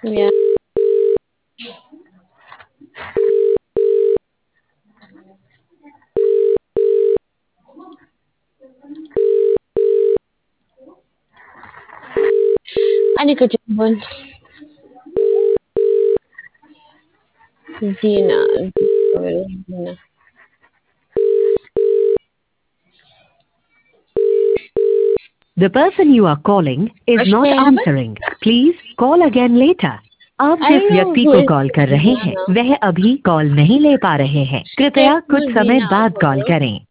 Yeah. Ano ka dyan, Bon? Zina. Zina. The person you are calling is Crush not niya yan ba? answering. Please call again later. आप I जिस know व्यक्ति who को is call कर रहे Zina हैं now. वह अभी call नहीं ले पा रहे हैं। Kaya कृपया कुछ mo समय Zina बाद ako, कॉल no? करें।